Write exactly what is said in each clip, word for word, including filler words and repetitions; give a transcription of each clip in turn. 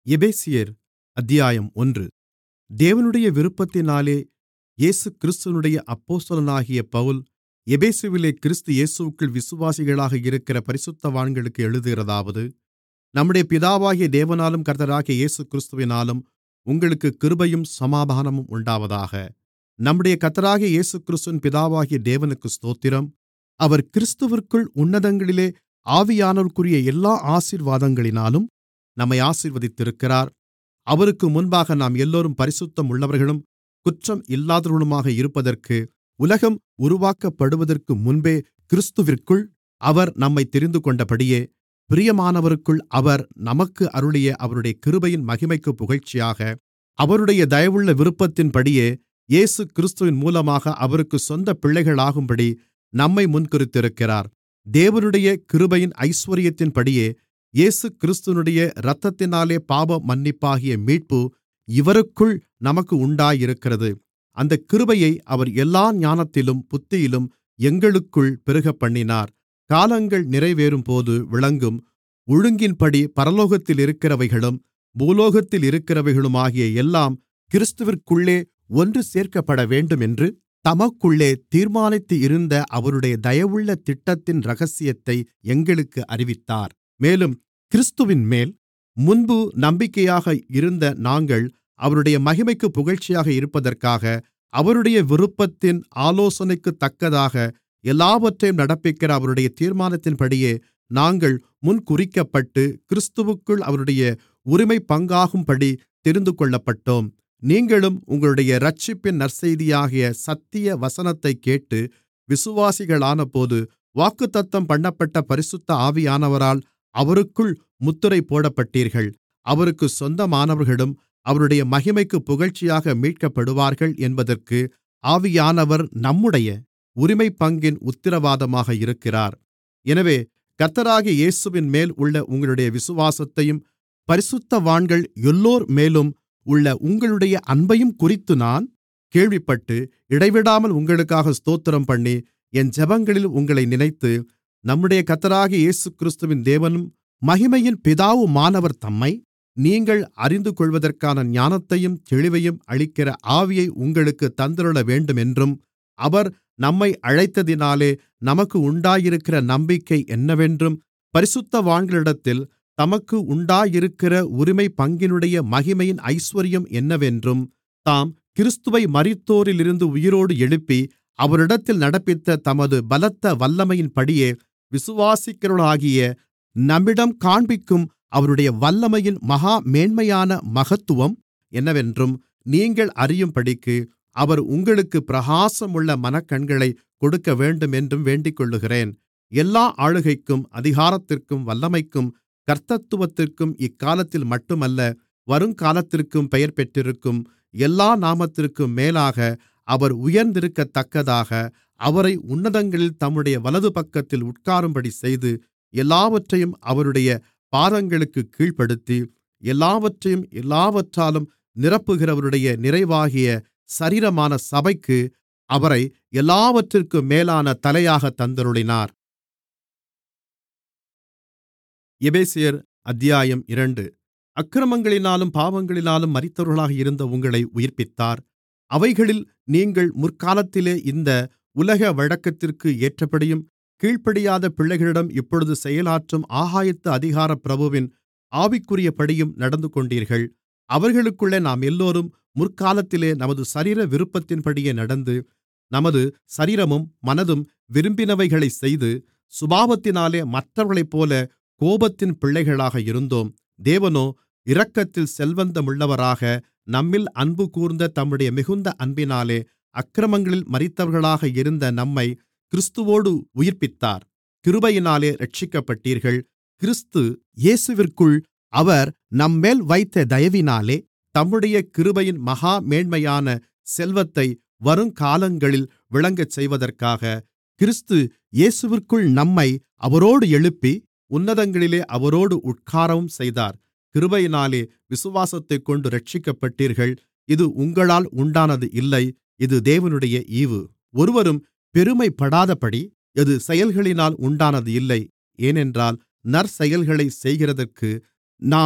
எபேசியர் அத்தியாயம் ஒன்று. தேவனுடைய விருப்பத்தினாலே இயேசுகிறிஸ்துவினுடைய அப்போஸ்தலனாகிய பவுல், எபேசுவிலே கிறிஸ்து இயேசுவிற்குள் விசுவாசிகளாக இருக்கிற பரிசுத்தவான்களுக்கு எழுதுகிறதாவது: நம்முடைய பிதாவாகிய தேவனாலும் கர்த்தராகிய இயேசுகிறிஸ்துவினாலும் உங்களுக்குக் கிருபையும் சமாதானமும் உண்டாவதாக. நம்முடைய கர்த்தராகிய இயேசுகிறிஸ்துவின் பிதாவாகிய தேவனுக்கு ஸ்தோத்திரம். அவர் கிறிஸ்துவிற்குள் உன்னதங்களிலே ஆவியானவருக்குரிய எல்லா ஆசீர்வாதங்களினாலும் நம்மை ஆசீர்வதித்திருக்கிறார். அவருக்கு முன்பாக நாம் எல்லோரும் பரிசுத்தம் உள்ளவர்களும் குற்றம் இல்லாதவர்களுமாக இருப்பதற்கு, உலகம் உருவாக்கப்படுவதற்கு முன்பே கிறிஸ்துவிற்குள் அவர் நம்மைத் தெரிந்துகொண்டபடியே, பிரியமானவருக்குள் அவர் நமக்கு அருளிய அவருடைய கிருபையின் மகிமைக்குப் புகழ்ச்சியாக, அவருடைய தயவுள்ள விருப்பத்தின்படியே இயேசுகிறிஸ்துவின் மூலமாக அவருக்குச் சொந்தப் பிள்ளைகளாகும்படி நம்மை முன்குறித்திருக்கிறார். தேவனுடைய கிருபையின் ஐசுவரியத்தின்படியே இயேசுகிறிஸ்துவினுடைய இரத்தத்தினாலே பாவ மன்னிப்பாகிய மீட்பு இவருக்குள் நமக்கு உண்டாயிருக்கிறது. அந்தக் கிருபையை அவர் எல்லா ஞானத்திலும் புத்தியிலும் எங்களுக்குள் பெருகப்பண்ணினார். காலங்கள் நிறைவேறும்போது விளங்கும் ஒழுங்கின்படி பரலோகத்தில் இருக்கிறவைகளும் பூலோகத்தில் இருக்கிறவைகளுமாகிய எல்லாம் கிறிஸ்துவிற்குள்ளே ஒன்று சேர்க்கப்படவேண்டுமென்று தமக்குள்ளே தீர்மானித்து இருந்த அவருடைய தயவுள்ள திட்டத்தின் இரகசியத்தை எங்களுக்கு அறிவித்தார். மேலும் கிறிஸ்துவின்மேல் முன்பு நம்பிக்கையாக இருந்த நாங்கள் அவருடைய மகிமைக்குப் புகழ்ச்சியாக இருப்பதற்காக, அவருடைய விருப்பத்தின் ஆலோசனைக்குத்தக்கதாக எல்லாவற்றையும் நடப்பிக்கிற அவருடைய தீர்மானத்தின்படியே நாங்கள் முன்குறிக்கப்பட்டு கிறிஸ்துவுக்குள் அவருடைய உரிமைப் பங்காகும்படி தெரிந்துகொள்ளப்பட்டோம். நீங்களும் உங்களுடைய இரட்சிப்பின் நற்செய்தியாகிய சத்திய வசனத்தைக் கேட்டு விசுவாசிகளானபோது, வாக்குத்தத்தம் பண்ணப்பட்ட பரிசுத்த ஆவியானவரால் அவருக்குள் முத்திரை போடப்பட்டீர்கள். அவருக்குச் சொந்தமானவர்களும் அவருடைய மகிமைக்குப் புகழ்ச்சியாக மீட்கப்படுவார்கள் என்பதற்கு ஆவியானவர் நம்முடைய உரிமைப்பங்கின் உத்திரவாதமாக இருக்கிறார். எனவே கர்த்தராகிய இயேசுவின்மேல் உள்ள உங்களுடைய விசுவாசத்தையும் பரிசுத்தவான்கள் எல்லோர் மேலும் உள்ள உங்களுடைய அன்பையும் குறித்து நான் கேள்விப்பட்டு இடைவிடாமல் உங்களுக்காக ஸ்தோத்திரம்பண்ணி, என் ஜெபங்களில் உங்களை நினைத்து, நம்முடைய கர்த்தராகிய இயேசுகிறிஸ்துவின் தேவனும் மகிமையின் பிதாவுமானவர் தம்மை நீங்கள் அறிந்துகொள்வதற்கான ஞானத்தையும் தெளிவையும் அளிக்கிற ஆவியை உங்களுக்குத் தந்தருள வேண்டுமென்றும், அவர் நம்மை அழைத்ததினாலே நமக்கு உண்டாயிருக்கிற நம்பிக்கை என்னவென்றும், பரிசுத்தவான்களிடத்தில் தமக்கு உண்டாயிருக்கிற உரிமைப் பங்கினுடைய மகிமையின் ஐசுவரியம் என்னவென்றும், தாம் கிறிஸ்துவை மரித்தோரிலிருந்து உயிரோடு எழுப்பி அவரிடத்தில் நடப்பித்த தமது பலத்த வல்லமையின்படியே விசுவாசிக்கிறவர்களாகிய நம்மிடம் காண்பிக்கும் அவருடைய வல்லமையின் மகா மேன்மையான மகத்துவம் என்னவென்றும் நீங்கள் அறியும்படிக்கு, அவர் உங்களுக்கு பிரகாசமுள்ள மனக்கண்களைக் கொடுக்கவேண்டுமென்றும் வேண்டிக்கொள்ளுகிறேன். எல்லா ஆளுகைக்கும் அதிகாரத்திற்கும் வல்லமைக்கும் கர்த்தத்துவத்திற்கும் இக்காலத்தில் மட்டுமல்ல, வருங்காலத்திற்கும் பெயர் பெற்றிருக்கும் எல்லா நாமத்திற்கும் மேலாக அவர் உயர்ந்திருக்கத்தக்கதாக, அவரை உன்னதங்களில் தம்முடைய வலதுபக்கத்தில் உட்காரும்படி செய்து, எல்லாவற்றையும் அவருடைய பாதங்களுக்குக் கீழ்ப்படுத்தி, எல்லாவற்றையும் எல்லாவற்றாலும் நிரப்புகிறவருடைய நிறைவாகிய சரீரமான சபைக்கு அவரை எல்லாவற்றிற்கும் மேலான தலையாகத் தந்தருளினார். எபேசியர் அத்தியாயம் இரண்டு. அக்கிரமங்களினாலும் பாவங்களினாலும் மரித்தவர்களாக இருந்த உங்களை உயிர்ப்பித்தார். அவைகளில் நீங்கள் முற்காலத்திலே இந்த உலக வழக்கத்திற்கு ஏற்றபடியும் கீழ்ப்படியாத பிள்ளைகளிடம் இப்பொழுது செயலாற்றும் ஆகாயத்து அதிகார பிரபுவின் ஆவிக்குரியபடியும் நடந்துகொண்டீர்கள். அவர்களுக்குள்ளே நாம் எல்லோரும் முற்காலத்திலே நமது சரீர விருப்பத்தின்படியே நடந்து, நமது சரீரமும் மனதும் விரும்பினவைகளைச் செய்து, சுபாவத்தினாலே மற்றவர்களைப்போல கோபத்தின் பிள்ளைகளாக இருந்தோம். தேவனோ இரக்கத்தில் செல்வந்தமுள்ளவராக நம்மில் அன்பு கூர்ந்த தம்முடைய மிகுந்த அன்பினாலே அக்கிரமங்களில் மரித்தவர்களாக இருந்த நம்மை கிறிஸ்துவோடு உயிர்ப்பித்தார். கிருபையினாலே இரட்சிக்கப்பட்டீர்கள். கிறிஸ்து இயேசுவிற்குள் அவர் நம்மேல் வைத்த தயவினாலே தம்முடைய கிருபையின் மகா மேன்மையான செல்வத்தை வருங்காலங்களில் விளங்கச் செய்வதற்காக, கிறிஸ்து இயேசுவிற்குள் நம்மை அவரோடு எழுப்பி உன்னதங்களிலே அவரோடு உட்காரவும் செய்தார். கிருபையினாலே விசுவாசத்தைக் கொண்டு இரட்சிக்கப்பட்டீர்கள். இது உங்களால் உண்டானது இல்லை, இது தேவனுடைய ஈவு. ஒருவரும் பெருமைப்படாதபடி இது செயல்களினால் உண்டானது இல்லை. ஏனென்றால் நற்செயல்களைச் செய்கிறதற்கு நாம்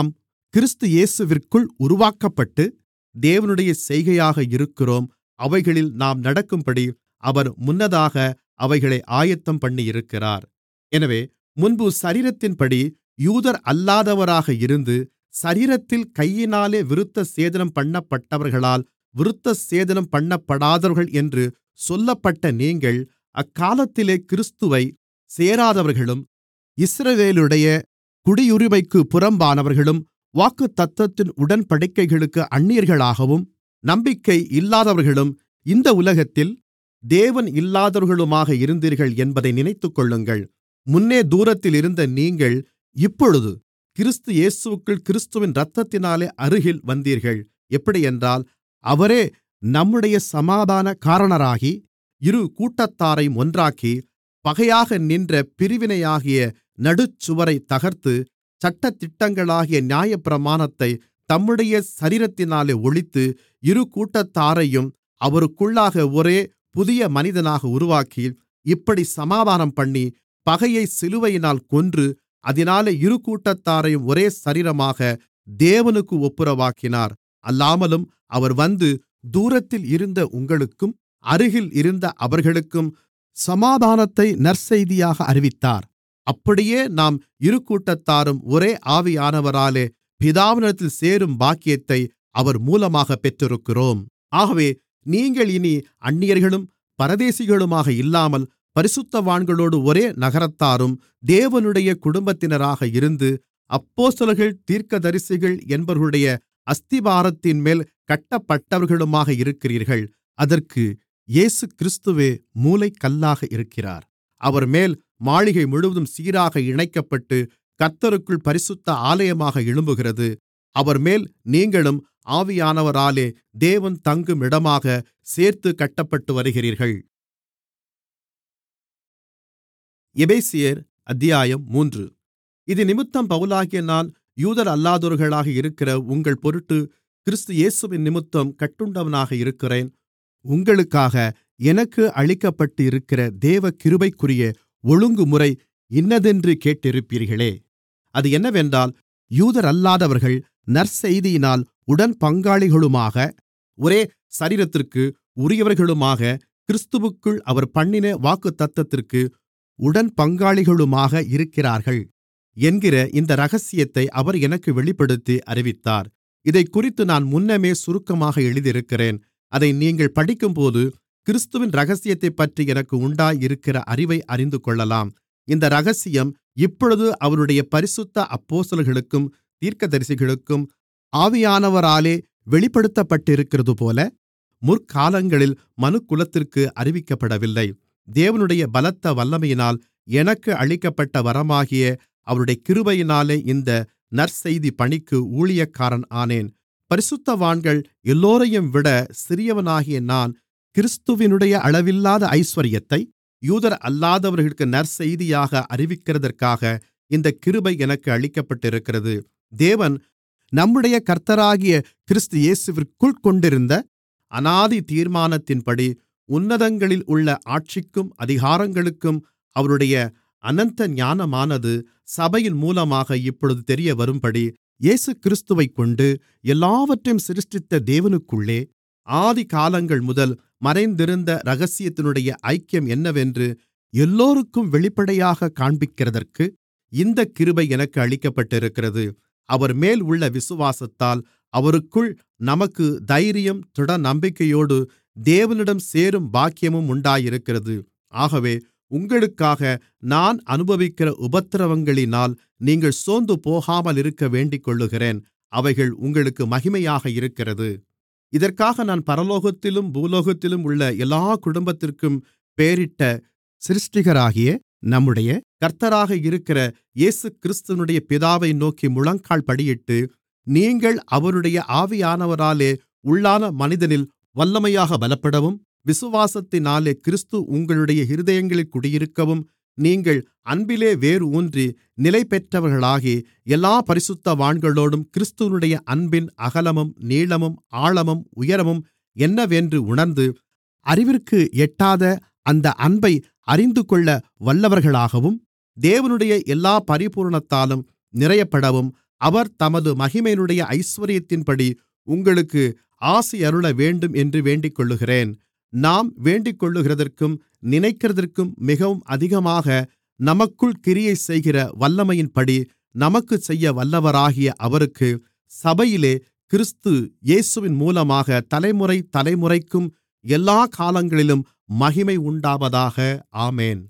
கிறிஸ்து இயேசுவிற்குள் உருவாக்கப்பட்டு தேவனுடைய செய்கையாக இருக்கிறோம். அவைகளில் நாம் நடக்கும்படி அவர் முன்னதாக அவைகளை ஆயத்தம் பண்ணியிருக்கிறார். எனவே முன்பு சரீரத்தின்படி யூதர் அல்லாதவராக இருந்து சரீரத்தில் கையினாலே விருத்தசேதனம் பண்ணப்பட்டவர்களால் விருத்தசேதனம் பண்ணப்படாதவர்கள் என்று சொல்லப்பட்ட நீங்கள் அக்காலத்திலே கிறிஸ்துவை சேராதவர்களும் இஸ்ரவேலுடைய குடியுரிமைக்குப் புறம்பானவர்களும் வாக்குத்தத்தத்தின் உடன்படிக்கைகளுக்கு அந்நியர்களாகவும் நம்பிக்கை இல்லாதவர்களும் இந்த உலகத்தில் தேவன் இல்லாதவர்களுமாக இருந்தீர்கள் என்பதை நினைத்துக்கொள்ளுங்கள். முன்னே தூரத்தில் இருந்த நீங்கள் இப்பொழுது கிறிஸ்து இயேசுவிற்குள் கிறிஸ்துவின் இரத்தத்தினாலே அருகில் வந்தீர்கள். எப்படியென்றால் அவரே நம்முடைய சமாதானக்காரனராகி இரு கூட்டத்தாரையும் ஒன்றாக்கி பகையாக நின்ற பிரிவினையாகிய நடுச்சுவரைத் தகர்த்து சட்டதிட்டங்களாகிய நியாயப்பிரமாணத்தைத் தம்முடைய சரீரத்தினாலே ஒழித்து இரு கூட்டத்தாரையும் அவருக்குள்ளாக ஒரே புதிய மனிதனாக உருவாக்கி இப்படி சமாதானம்பண்ணி பகையைச் சிலுவையினால் கொன்று அதினாலே இரு கூட்டத்தாரையும் ஒரே சரீரமாக தேவனுக்கு ஒப்புரவாக்கினார். அல்லாமலும் அவர் வந்து தூரத்தில் இருந்த உங்களுக்கும் அருகில் இருந்த அவர்களுக்கும் சமாதானத்தை நற்செய்தியாக அறிவித்தார். அப்படியே நாம் இரு கூட்டத்தாரும் ஒரே ஆவியானவராலே பிதாவினிடத்தில் சேரும் பாக்கியத்தை அவர் மூலமாகப் பெற்றிருக்கிறோம். ஆகவே நீங்கள் இனி அந்நியர்களும் பரதேசிகளுமாக இல்லாமல் பரிசுத்தவான்களோடு ஒரே நகரத்தாரும் தேவனுடைய குடும்பத்தினராக இருந்து அப்போஸ்தலர்கள் தீர்க்கதரிசிகள் என்பவர்களுடைய அஸ்திபாரத்தின்மேல் கட்டப்பட்டவர்களுமாக இருக்கிறீர்கள். அதற்கு இயேசுகிறிஸ்துவே மூலைக்கல்லாக இருக்கிறார். அவர்மேல் மாளிகை முழுவதும் சீராக இணைக்கப்பட்டு கர்த்தருக்குள் பரிசுத்த ஆலயமாக எழும்புகிறது. அவர்மேல் நீங்களும் ஆவியானவராலே தேவன் தங்கும் இடமாக சேர்த்துக் கட்டப்பட்டு வருகிறீர்கள். எபேசியர் அத்தியாயம் மூன்று. இதினிமித்தம் பவுலாகிய நான் யூதர் அல்லாதோர்களாக இருக்கிற உங்கள் பொருட்டு கிறிஸ்து இயேசுவின் நிமித்தம் கட்டுண்டவனாக இருக்கிறேன். உங்களுக்காக எனக்கு அளிக்கப்பட்டிருக்கிற தேவ கிருபைக்குரிய ஒழுங்குமுறை இன்னதென்று கேட்டிருப்பீர்களே. அது என்னவென்றால், யூதரல்லாதவர்கள் நற்செய்தியினால் உடன்பங்காளிகளுமாக ஒரே சரீரத்திற்கு உரியவர்களுமாக கிறிஸ்துவுக்குள் அவர் பண்ணின வாக்குத்தத்தத்திற்கு உடன்பங்காளிகளுமாக இருக்கிறார்கள் என்கிற இந்த இரகசியத்தை அவர் எனக்கு வெளிப்படுத்தி அறிவித்தார். இதைக்குறித்து நான் முன்னமே சுருக்கமாக எழுதியிருக்கிறேன். அதை நீங்கள் படிக்கும்போது கிறிஸ்துவின் இரகசியத்தைப்பற்றி எனக்கு உண்டாயிருக்கிற அறிவை அறிந்துகொள்ளலாம். இந்த இரகசியம் இப்பொழுது அவருடைய பரிசுத்த அப்போஸ்தலர்களுக்கும் தீர்க்கதரிசிகளுக்கும் ஆவியானவராலே வெளிப்படுத்தப்பட்டிருக்கிறதுபோல முற்காலங்களில் மனுக்குலத்திற்கு அறிவிக்கப்படவில்லை. தேவனுடைய பலத்த வல்லமையினால் எனக்கு அளிக்கப்பட்ட வரமாகிய அவருடைய கிருபையினாலே இந்த நற்செய்தி பணிக்கு ஊழியக்காரன் ஆனேன். பரிசுத்தவான்கள் எல்லோரையும்விட சிறியவனாகிய நான் கிறிஸ்துவினுடைய அளவில்லாத ஐசுவரியத்தை யூதர் அல்லாதவர்களுக்கு நற்செய்தியாக அறிவிக்கிறதற்காக இந்தக் கிருபை எனக்கு அளிக்கப்பட்டிருக்கிறது. தேவன் நம்முடைய கர்த்தராகிய கிறிஸ்து இயேசுவிற்குள் கொண்டிருந்த அநாதி தீர்மானத்தின்படி உன்னதங்களில் உள்ள ஆட்சிக்கும் அதிகாரங்களுக்கும் அவருடைய அனந்த ஞானமானது சபையின் மூலமாக இப்பொழுது தெரியவரும்படி இயேசுகிறிஸ்துவைக்கொண்டு எல்லாவற்றையும் சிருஷ்டித்த தேவனுக்குள்ளே ஆதிகாலங்கள் முதல் மறைந்திருந்த இரகசியத்தினுடைய ஐக்கியம் என்னவென்று எல்லோருக்கும் வெளிப்படையாகக் காண்பிக்கிறதற்கு இந்தக் கிருபை எனக்கு அளிக்கப்பட்டிருக்கிறது. அவர்மேல் உள்ள விசுவாசத்தால் அவருக்குள் நமக்கு தைரியம் திட நம்பிக்கையோடு தேவனிடம் சேரும் பாக்கியமும் உண்டாயிருக்கிறது. ஆகவே உங்களுக்காக நான் அனுபவிக்கிற உபத்திரவங்களினால் நீங்கள் சோர்ந்து போகாமல் இருக்க வேண்டிக்கொள்ளுகிறேன். அவைகள் உங்களுக்கு மகிமையாக இருக்கிறது. இதற்காக நான் பரலோகத்திலும் பூலோகத்திலும் உள்ள எல்லா குடும்பத்திற்கும் பெயரிட்ட சிருஷ்டிகராகிய நம்முடைய கர்த்தராக இருக்கிற இயேசுகிறிஸ்துவினுடைய பிதாவை நோக்கி முழங்கால்படியிட்டு, நீங்கள் அவருடைய ஆவியானவராலே உள்ளான மனிதனில் வல்லமையாக பலப்படவும், விசுவாசத்தினாலே கிறிஸ்து உங்களுடைய இருதயங்களில் குடியிருக்கவும், நீங்கள் அன்பிலே வேரூன்றி நிலைபெற்றவர்களாகி எல்லா பரிசுத்தவான்களோடும் கிறிஸ்துவினுடைய அன்பின் அகலமும் நீளமும் ஆழமும் உயரமும் என்னவென்று உணர்ந்து அறிவிற்கு எட்டாத அந்த அன்பை அறிந்துகொள்ள வல்லவர்களாகவும், தேவனுடைய எல்லா பரிபூரணத்தாலும் நிறையப்படவும், அவர் தமது மகிமையினுடைய ஐசுவரியத்தின்படி உங்களுக்கு ஆசியருள வேண்டும் என்று வேண்டிக்கொள்ளுகிறேன். நாம் வேண்டிக்கொள்ளுகிறதற்கும் நினைக்கிறதற்கும் மிகவும் அதிகமாக நமக்குள் கிரியை செய்கிற வல்லமையின்படி நமக்குச் செய்ய வல்லவராகிய அவருக்கு சபையிலே கிறிஸ்து இயேசுவின் மூலமாக தலைமுறை தலைமுறைக்கும் எல்லா காலங்களிலும் மகிமை உண்டாவதாக. ஆமென்.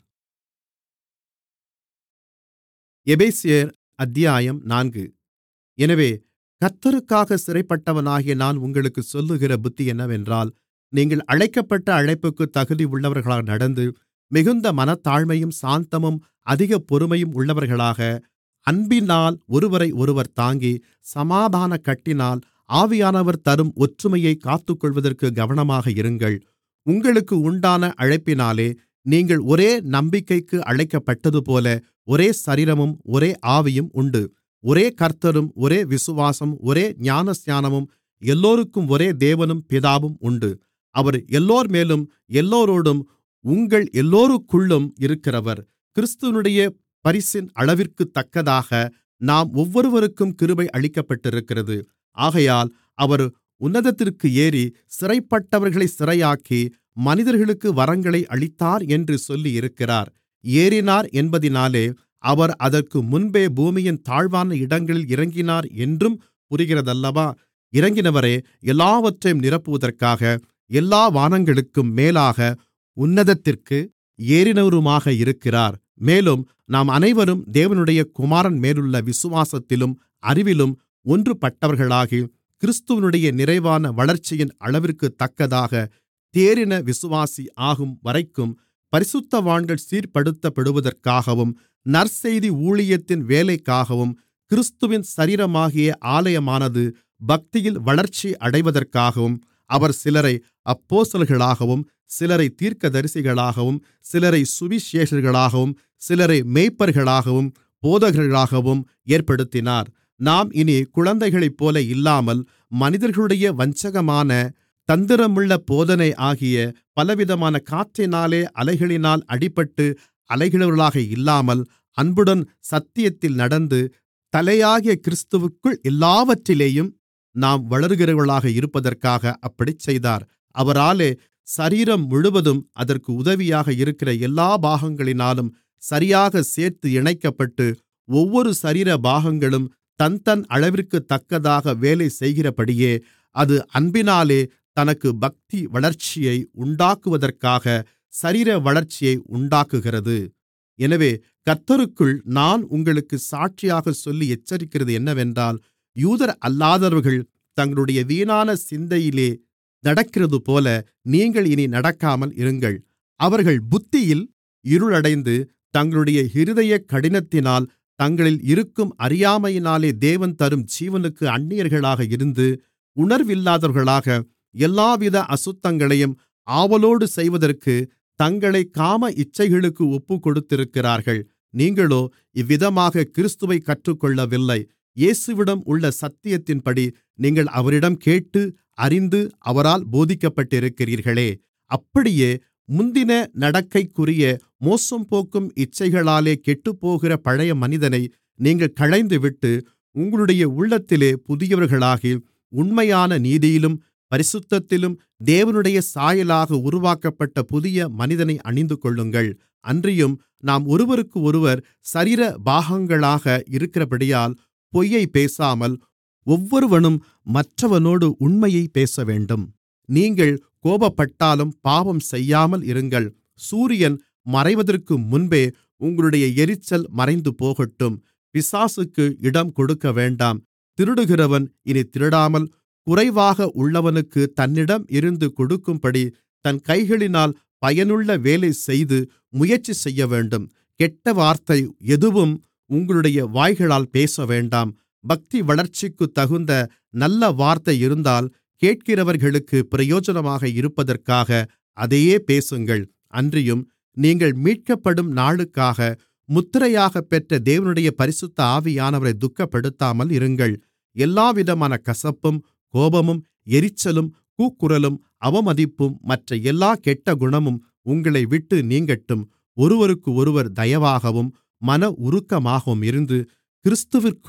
எபேசியர் அத்தியாயம் நான்கு. எனவே கர்த்தருக்காக சிறைப்பட்டவனாகிய நான் உங்களுக்குச் சொல்லுகிற புத்தி என்னவென்றால், நீங்கள் அழைக்கப்பட்ட அழைப்புக்குத் தகுதி உள்ளவர்களாக நடந்து, மிகுந்த மனத்தாழ்மையும் சாந்தமும் அதிக பொறுமையும் உள்ளவர்களாக, அன்பினால் ஒருவரையொருவர் தாங்கி, சமாதானக் கட்டினால் ஆவியானவர் தரும் ஒற்றுமையைக் காத்துக்கொள்வதற்கு கவனமாக இருங்கள். உங்களுக்கு உண்டான அழைப்பினாலே நீங்கள் ஒரே நம்பிக்கைக்கு அழைக்கப்பட்டதுபோல ஒரே சரீரமும் ஒரே ஆவியும் உண்டு. ஒரே கர்த்தரும் ஒரே விசுவாசம் ஒரே ஞானஸ்நானமும் எல்லோருக்கும் ஒரே தேவனும் பிதாவும் உண்டு. அவர் எல்லோர்மேலும் எல்லோரோடும் உங்கள் எல்லோருக்குள்ளும் இருக்கிறவர். கிறிஸ்துவினுடைய பரிசின் அளவிற்குத்தக்கதாக நாம் ஒவ்வொருவருக்கும் கிருபை அளிக்கப்பட்டிருக்கிறது. ஆகையால் அவர் உன்னதத்திற்கு ஏறி சிறைப்பட்டவர்களைச் சிறையாக்கி மனிதர்களுக்கு வரங்களை அளித்தார் என்று சொல்லியிருக்கிறார். ஏறினார் என்பதினாலே அவர் அதற்கு முன்பே பூமியின் தாழ்வான இடங்களில் இறங்கினார் என்றும் புரிகிறதல்லவா? இறங்கினவரே எல்லாவற்றையும் நிரப்புவதற்காக எல்லா வானங்களுக்கும் மேலாக உன்னதத்திற்கு ஏறினவருமாக இருக்கிறார். மேலும் நாம் அனைவரும் தேவனுடைய குமாரன் மேலுள்ள விசுவாசத்திலும் அறிவிலும் ஒன்றுபட்டவர்களாகி, கிறிஸ்துவினுடைய நிறைவான வளர்ச்சியின் அளவிற்குத்தக்கதாக தேறின விசுவாசி ஆகும் வரைக்கும் பரிசுத்தவான்கள் சீர்படுத்தப்படுவதற்காகவும், நற்செய்தி ஊழியத்தின் வேலைக்காகவும், கிறிஸ்துவின் சரீரமாகிய ஆலயமானது பக்தியில் வளர்ச்சி அடைவதற்காகவும், அவர் சிலரை அப்போஸ்தலர்களாகவும், சிலரை தீர்க்கதரிசிகளாகவும், சிலரை சுவிசேஷகர்களாகவும், சிலரை மேய்ப்பர்களாகவும் போதகர்களாகவும் ஏற்படுத்தினார். நாம் இனி குழந்தைகளைப்போல இல்லாமல், மனிதர்களுடைய வஞ்சகமான தந்திரமுள்ள போதனை ஆகிய பலவிதமான காற்றினாலே அலைகளினால் அடிபட்டு அலைகிறவர்களாக இல்லாமல், அன்புடன் சத்தியத்தில் நடந்து, தலையாகிய கிறிஸ்துவுக்குள் எல்லாவற்றிலேயும் நாம் வளருகிறவர்களாக இருப்பதற்காக அப்படிச் செய்தார். அவராலே சரீரம் முழுவதும் அதற்கு உதவியாக இருக்கிற எல்லா பாகங்களினாலும் சரியாக சேர்த்து இணைக்கப்பட்டு, ஒவ்வொரு சரீர பாகங்களும் தன் தன் அளவிற்குத்தக்கதாக வேலை செய்கிறபடியே அது அன்பினாலே தனக்கு பக்தி வளர்ச்சியை உண்டாக்குவதற்காக சரீர வளர்ச்சியை உண்டாக்குகிறது. எனவே கர்த்தருக்குள் நான் உங்களுக்குச் சாட்சியாகச் சொல்லி எச்சரிக்கிறது என்னவென்றால், யூதர் அல்லாதவர்கள் தங்களுடைய வீணான சிந்தையிலே நடக்கிறதுபோல நீங்கள் இனி நடக்காமல் இருங்கள். அவர்கள் புத்தியில் இருளடைந்து, தங்களுடைய இருதய கடினத்தினால் தங்களில் இருக்கும் அறியாமையினாலே தேவன் தரும் ஜீவனுக்கு அந்நியர்களாக இருந்து, உணர்வில்லாதவர்களாக எல்லாவித அசுத்தங்களையும் ஆவலோடு செய்வதற்கு தங்களை காம இச்சைகளுக்கு ஒப்புக்கொடுத்திருக்கிறார்கள். நீங்களோ இவ்விதமாக கிறிஸ்துவைக் கற்றுக்கொள்ளவில்லை. இயேசுவிடம் உள்ள சத்தியத்தின்படி நீங்கள் அவரிடம் கேட்டு அறிந்து அவரால் போதிக்கப்பட்டிருக்கிறீர்களே. அப்படியே முந்தின நடக்கைக்குரிய மோசம்போக்கும் இச்சைகளாலே கெட்டுப்போகிற பழைய மனிதனை நீங்கள் களைந்துவிட்டு, உங்களுடைய உள்ளத்திலே புதியவர்களாகி, உண்மையான நீதியிலும் பரிசுத்தத்திலும் தேவனுடைய சாயலாக உருவாக்கப்பட்ட புதிய மனிதனை அணிந்துகொள்ளுங்கள். அன்றியும் நாம் ஒருவருக்கொருவர் சரீர பாகங்களாக இருக்கிறபடியால் பொய்யைப் பேசாமல், ஒவ்வொருவனும் மற்றவனோடு உண்மையைப் பேசவேண்டும். நீங்கள் கோபப்பட்டாலும் பாவம் செய்யாமல் இருங்கள். சூரியன் மறைவதற்கு முன்பே உங்களுடைய எரிச்சல் மறைந்து போகட்டும். பிசாசுக்கு இடம் கொடுக்க வேண்டாம். திருடுகிறவன் இனி திருடாமல், குறைவாக உள்ளவனுக்கு தன்னிடம் இருந்து கொடுக்கும்படி தன் கைகளினால் பயனுள்ள வேலை செய்து முயற்சி செய்யவேண்டும். கெட்ட வார்த்தை எதுவும் உங்களுடைய வாய்களால் பேசவேண்டாம். பக்தி வளர்ச்சிக்குத் தகுந்த நல்ல வார்த்தை இருந்தால் கேட்கிறவர்களுக்கு பிரயோஜனமாக இருப்பதற்காக அதையே பேசுங்கள். அன்றியும் நீங்கள் மீட்கப்படும் நாளுக்காக முத்திரையாகப் பெற்ற தேவனுடைய பரிசுத்த ஆவியானவரை துக்கப்படுத்தாமல் இருங்கள். எல்லாவிதமான கசப்பும் கோபமும் எரிச்சலும் கூக்குரலும் அவமதிப்பும் மற்ற எல்லா கெட்ட குணமும் உங்களை விட்டு நீங்கட்டும். ஒருவருக்கொருவர் தயவாகவும் மன உருக்கமாகவும் இருந்து, கிறிஸ்துவிற்குள்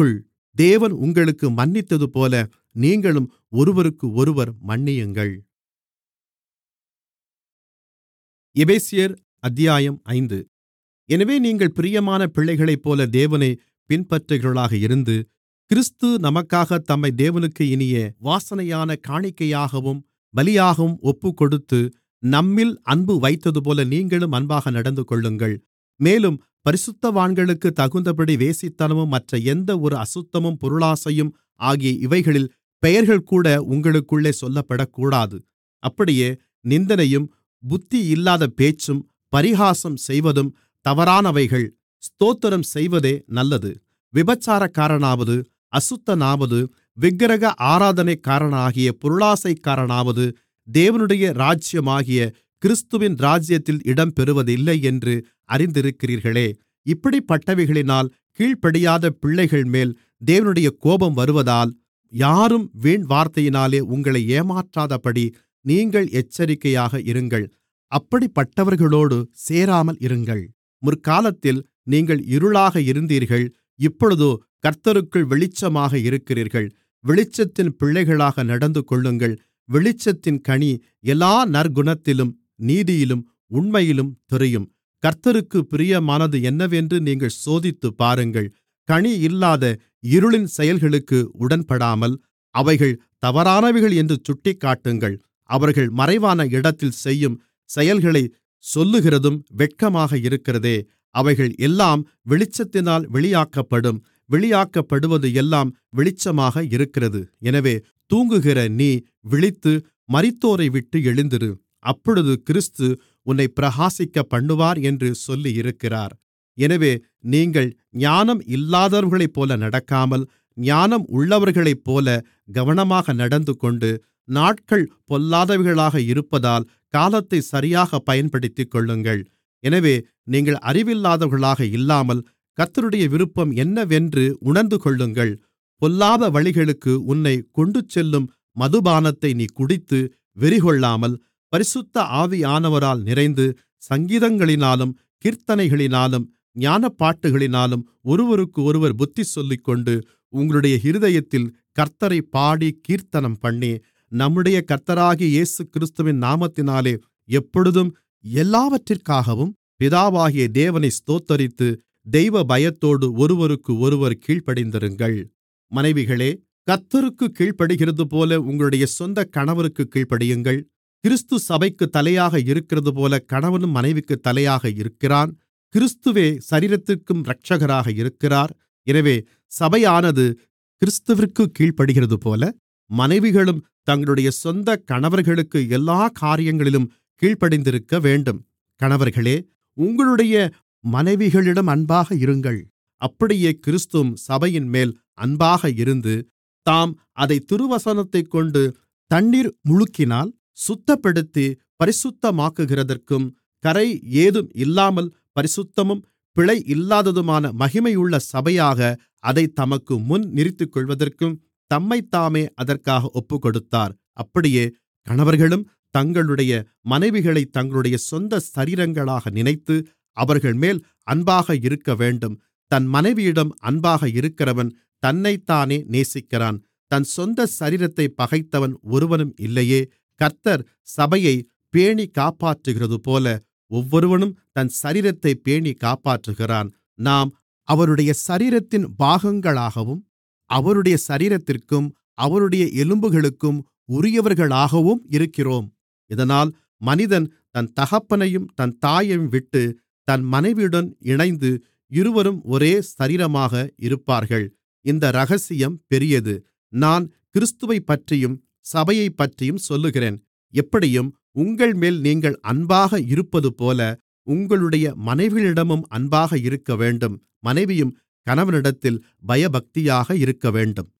தேவன் உங்களுக்கு மன்னித்ததுபோல நீங்களும் ஒருவருக்கொருவர் மன்னியுங்கள். எபேசியர் அத்தியாயம் ஐந்து. எனவே நீங்கள் பிரியமான பிள்ளைகளைப்போல தேவனைப் பின்பற்றுகிறவர்களாக இருந்து, கிறிஸ்து நமக்காகத் தம்மை தேவனுக்கு இனிய வாசனையான காணிக்கையாகவும் பலியாகவும் ஒப்புக்கொடுத்து நம்மில் அன்பு வைத்ததுபோல நீங்களும் அன்பாக நடந்துகொள்ளுங்கள். மேலும் பரிசுத்தவான்களுக்குத் தகுந்தபடி வேசித்தனமும் மற்ற எந்த ஒரு அசுத்தமும் பொருளாசையும் ஆகிய இவைகளில் பெயர்கள்கூட உங்களுக்குள்ளே சொல்லப்படக்கூடாது. அப்படியே நிந்தனையும் புத்தியில்லாத பேச்சும் பரிகாசம் செய்வதும் தவறானவைகள். ஸ்தோத்திரம் செய்வதே நல்லது. விபசாரக்காரனாவது அசுத்தனாவது விக்கிரக ஆராதனைக்காரனாகிய பொருளாசைக்காரனாவது தேவனுடைய ராஜ்யமாகிய கிறிஸ்துவின் ராஜ்யத்தில் இடம்பெறுவதில்லை என்று அறிந்திருக்கிறீர்களே. இப்படிப்பட்டவைகளினால் கீழ்ப்படியாத பிள்ளைகள்மேல் தேவனுடைய கோபம் வருவதால் யாரும் வீண்வார்த்தையினாலே உங்களை ஏமாற்றாதபடி நீங்கள் எச்சரிக்கையாக இருங்கள். அப்படிப்பட்டவர்களோடு சேராமல் இருங்கள். முற்காலத்தில் நீங்கள் இருளாக இருந்தீர்கள், இப்பொழுதோ கர்த்தருக்குள் வெளிச்சமாக இருக்கிறீர்கள். வெளிச்சத்தின் பிள்ளைகளாக நடந்துகொள்ளுங்கள். வெளிச்சத்தின் கனி எல்லா நற்குணத்திலும் நீதியிலும் உண்மையிலும் தெரியும். கர்த்தருக்குப் பிரியமானது என்னவென்று நீங்கள் சோதித்துப் பாருங்கள். கனி இல்லாத இருளின் செயல்களுக்கு உடன்படாமல் அவைகள் தவறானவைகள் என்று சுட்டிக்காட்டுங்கள். அவர்கள் மறைவான இடத்தில் செய்யும் செயல்களைச் சொல்லுகிறதும் வெட்கமாக இருக்கிறதே. அவைகள் எல்லாம் வெளிச்சத்தினால் வெளியாக்கப்படும். வெளியாக்கப்படுவது எல்லாம் வெளிச்சமாக இருக்கிறது. எனவே தூங்குகிற நீ விழித்து மரித்தோரைவிட்டு எழுந்திரு. அப்பொழுது கிறிஸ்து உன்னைப் பிரகாசிக்கப்பண்ணுவார் என்று சொல்லியிருக்கிறார். எனவே நீங்கள் ஞானம் இல்லாதவர்களைப்போல நடக்காமல் ஞானம் உள்ளவர்களைப்போல கவனமாக நடந்துகொண்டு, நாட்கள் பொல்லாதவைகளாக இருப்பதால் காலத்தைச் சரியாகப் பயன்படுத்திக்கொள்ளுங்கள். எனவே நீங்கள் அறிவில்லாதவர்களாக இல்லாமல் கர்த்தருடைய விருப்பம் என்னவென்று உணர்ந்துகொள்ளுங்கள். பொல்லாத வழிகளுக்கு உன்னைக் கொண்டுசெல்லும் மதுபானத்தை நீ குடித்து வெறிகொள்ளாமல், பரிசுத்த ஆவியானவரால் நிறைந்து சங்கீதங்களினாலும் கீர்த்தனைகளினாலும் ஞானப்பாட்டுகளினாலும் ஒருவருக்கொருவர் புத்தி சொல்லிக்கொண்டு உங்களுடைய இருதயத்தில் கர்த்த்தரைப் பாடிக் கீர்த்தனம்பண்ணி, நம்முடைய கர்த்தராகிய இயேசுகிறிஸ்துவின் நாமத்தினாலே எப்பொழுதும் எல்லாவற்றிற்காகவும் பிதாவாகிய தேவனை ஸ்தோத்தரித்து தெய்வ பயத்தோடு ஒருவருக்கொருவர் கீழ்ப்படிந்திருங்கள். மனைவிகளே, கர்த்தருக்குக் கீழ்ப்படிகிறதுபோல உங்களுடைய சொந்தக் கணவருக்குக் கீழ்ப்படியுங்கள். கிறிஸ்து சபைக்குத் தலையாக இருக்கிறதுபோல கணவனும் மனைவிக்குத் தலையாக இருக்கிறான். கிறிஸ்துவே சரீரத்திற்கும் இரட்சகராக இருக்கிறார். எனவே சபையானது கிறிஸ்துவிற்குக் கீழ்ப்படிகிறதுபோல மனைவிகளும் தங்களுடைய சொந்த கணவர்களுக்கு எல்லா காரியங்களிலும் கீழ்ப்படிந்திருக்க வேண்டும். கணவர்களே, உங்களுடைய மனைவிகளிடம் அன்பாக இருங்கள். அப்படியே கிறிஸ்துவும் சபையின்மேல் அன்பாக இருந்து தாம் அதைத் திருவசனத்தைக்கொண்டு தண்ணீர் முழுக்கினால் சுத்தப்படுத்தி பரிசுத்தமாக்குகிறதற்கும், கரை ஏதும் இல்லாமல் பரிசுத்தமும் பிழை இல்லாததுமான மகிமையுள்ள சபையாக அதைத் தமக்கு முன் நிறுத்திக்கொள்வதற்கும் தம்மைத்தாமே அதற்காக ஒப்புக்கொடுத்தார். அப்படியே கணவர்களும் தங்களுடைய மனைவிகளைத் தங்களுடைய சொந்த சரீரங்களாக நினைத்து அவர்கள்மேல் அன்பாக இருக்கவேண்டும். தன் மனைவியிடம் அன்பாக இருக்கிறவன் தன்னைத்தானே நேசிக்கிறான். தன் சொந்த சரீரத்தைப் பகைத்தவன் ஒருவனும் இல்லையே. கர்த்தர் சபையைப் பேணிக் காப்பாற்றுகிறதுபோல ஒவ்வொருவனும் தன் சரீரத்தைப் பேணிக் காப்பாற்றுகிறான். நாம் அவருடைய சரீரத்தின் பாகங்களாகவும் அவருடைய சரீரத்திற்கும் அவருடைய எலும்புகளுக்கும் உரியவர்களாகவும் இருக்கிறோம். இதனால் மனிதன் தன் தகப்பனையும் தன் தாயையும் விட்டு தன் மனைவியுடன் இணைந்து இருவரும் ஒரே சரீரமாக இருப்பார்கள். இந்த இரகசியம் பெரியது. நான் கிறிஸ்துவைப்பற்றியும் சபையைப்பற்றியும் சொல்லுகிறேன். எப்படியும் உங்கள்மேல் நீங்கள் அன்பாக இருப்பதுபோல உங்களுடைய மனைவிகளிடமும் அன்பாக இருக்கவேண்டும். மனைவியும் கணவனிடத்தில் பயபக்தியாக இருக்கவேண்டும்.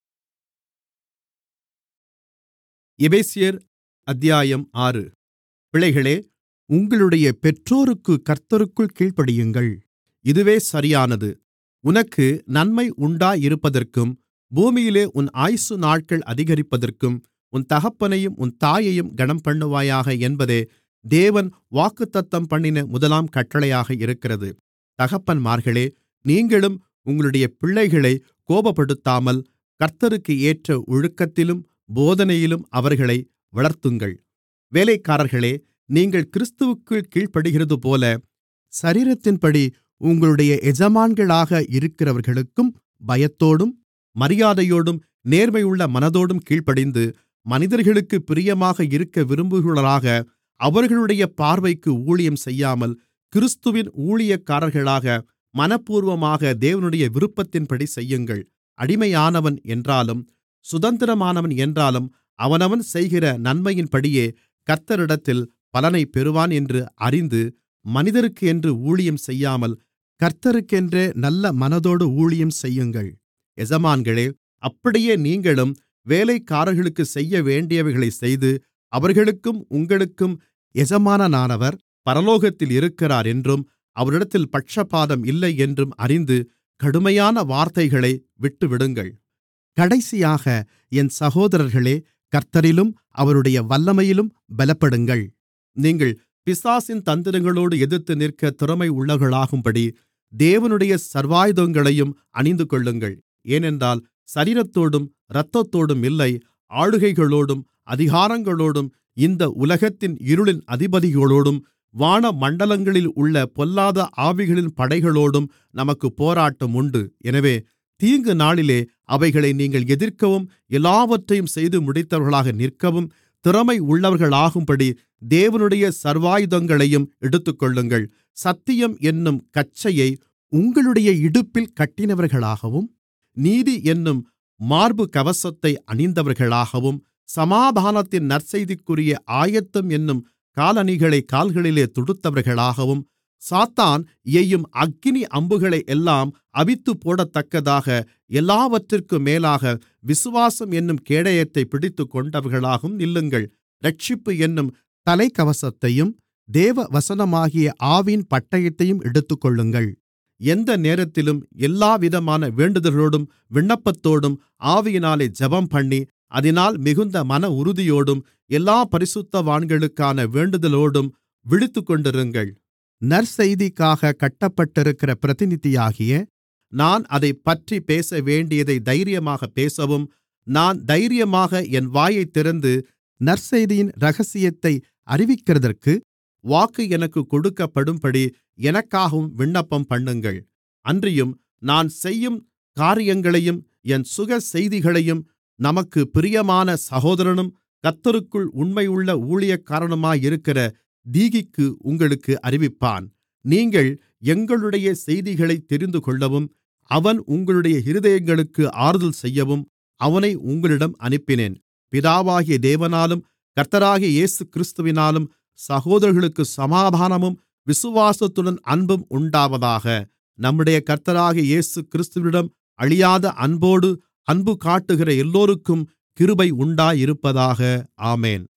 எபேசியர் அத்தியாயம் ஆறு. பிள்ளைகளே, உங்களுடைய பெற்றோருக்குக் கர்த்தருக்குள் கீழ்ப்படியுங்கள். இதுவே சரியானது. உனக்கு நன்மை உண்டாயிருப்பதற்கும் பூமியிலே உன் ஆயுசு நாட்கள் அதிகரிப்பதற்கும் உன் தகப்பனையும் உன் தாயையும் கனம்பண்ணுவாயாக என்பதே தேவன் வாக்குத்தத்தம்பண்ணின முதலாம் கட்டளையாக இருக்கிறது. தகப்பன்மார்களே, நீங்களும் உங்களுடைய பிள்ளைகளை கோபப்படுத்தாமல் கர்த்தருக்கு ஏற்ற ஒழுக்கத்திலும் போதனையிலும் அவர்களை வளர்த்துங்கள். வேலைக்காரர்களே, நீங்கள் கிறிஸ்துவுக்குள் கீழ்ப்படிகிறதுபோல சரீரத்தின்படி உங்களுடைய எஜமான்களாக இருக்கிறவர்களுக்கும் பயத்தோடும் மரியாதையோடும் நேர்மையுள்ள மனதோடும் கீழ்ப்படிந்து, மனிதர்களுக்குப் பிரியமாக இருக்க விரும்புகிறவர்களாக, அவர்களுடைய பார்வைக்கு ஊழியம் செய்யாமல் கிறிஸ்துவின் ஊழியக்காரர்களாக மனப்பூர்வமாக தேவனுடைய விருப்பத்தின்படி செய்யுங்கள். அடிமையானவன் என்றாலும் சுதந்திரமானவன் என்றாலும் அவனவன் செய்கிற நன்மையின்படியே கர்த்தரிடத்தில் பலனைப் பெறுவான் என்று அறிந்து, மனிதருக்கென்று ஊழியம் செய்யாமல் கர்த்தருக்கென்றே நல்ல மனதோடு ஊழியம் செய்யுங்கள். எஜமான்களே, அப்படியே நீங்களும் வேலைக்காரர்களுக்குச் செய்யவேண்டியவைகளைச் செய்து, அவர்களுக்கும் உங்களுக்கும் எஜமானனானவர் பரலோகத்தில் இருக்கிறார் என்றும் அவரிடத்தில் பட்சபாதம் இல்லை என்றும் அறிந்து கடுமையான வார்த்தைகளை விட்டுவிடுங்கள். கடைசியாக, என் சகோதரர்களே, கர்த்தரிலும் அவருடைய வல்லமையிலும் பலப்படுங்கள். நீங்கள் பிசாசின் தந்திரங்களோடு எதிர்த்து நிற்க திறமை உள்ளவர்களாகும்படி தேவனுடைய சர்வாயுதங்களையும் அணிந்துகொள்ளுங்கள். ஏனென்றால் சரீரத்தோடும் இரத்தத்தோடும் இல்லை, ஆளுகைகளோடும் அதிகாரங்களோடும் இந்த உலகத்தின் இருளின் அதிபதிகளோடும் வானமண்டலங்களில் உள்ள பொல்லாத ஆவிகளின் படைகளோடும் நமக்குப் போராட்டம் உண்டு. எனவே தீங்கு நாளிலே அவைகளை நீங்கள் எதிர்க்கவும் எல்லாவற்றையும் செய்து முடித்தவர்களாக நிற்கவும் திறமை உள்ளவர்களாகும்படி தேவனுடைய சர்வாயுதங்களையும் எடுத்துக்கொள்ளுங்கள். சத்தியம் என்னும் கச்சையை உங்களுடைய இடுப்பில் கட்டினவர்களாகவும், நீதி என்னும் மார்பு கவசத்தை அணிந்தவர்களாகவும், சமாதானத்தின் நற்செய்திக்குரிய ஆயத்தம் என்னும் காலணிகளை கால்களிலே தொடுத்தவர்களாகவும், சாத்தான் எய்யும் அக்கினி அம்புகளையெல்லாம் அவித்துப்போடத்தக்கதாக எல்லாவற்றிற்கும் மேலாக விசுவாசம் என்னும் கேடயத்தைப் பிடித்துக்கொண்டவர்களாகவும் நில்லுங்கள். இரட்சிப்பு என்னும் தலைக்கவசத்தையும் தேவவசனமாகிய ஆவியின் பட்டயத்தையும் எடுத்துக்கொள்ளுங்கள். எந்த நேரத்திலும் எல்லாவிதமான வேண்டுதல்களோடும் விண்ணப்பத்தோடும் ஆவியினாலே ஜெபம்பண்ணி, அதினால் மிகுந்த மன உறுதியோடும் எல்லாப் பரிசுத்தவான்களுக்கான வேண்டுதலோடும் விழித்துக்கொண்டிருங்கள். நற்செய்திக்காக கட்டப்பட்டிருக்கிற பிரதிநிதியாகிய நான் அதைப்பற்றிப் பேசவேண்டியதை தைரியமாகப் பேசவும், நான் தைரியமாக என் வாயைத் திறந்து நற்செய்தியின் இரகசியத்தை அறிவிக்கிறதற்கு வாக்கு எனக்குக் கொடுக்கப்படும்படி எனக்காகவும் விண்ணப்பம்பண்ணுங்கள். அன்றியும் நான் செய்யும் காரியங்களையும் என் சுகசெய்திகளையும் நமக்குப் பிரியமான சகோதரனும் கர்த்தருக்குள் உண்மையுள்ள ஊழியக்காரனுமாயிருக்கிற தீகிக்கு உங்களுக்கு அறிவிப்பான். நீங்கள் எங்களுடைய செய்திகளைத் தெரிந்துகொள்ளவும் அவன் உங்களுடைய இருதயங்களுக்கு ஆறுதல் செய்யவும் அவனை உங்களிடம் அனுப்பினேன். பிதாவாகிய தேவனாலும் கர்த்தராகிய இயேசுகிறிஸ்துவினாலும் சகோதரர்களுக்குச் சமாதானமும் விசுவாசத்துடன் அன்பும் உண்டாவதாக. நம்முடைய கர்த்தராகிய இயேசுகிறிஸ்துவிடம் அழியாத அன்போடு அன்பு காட்டுகிற எல்லோருக்கும் கிருபை உண்டாயிருப்பதாக. ஆமென்.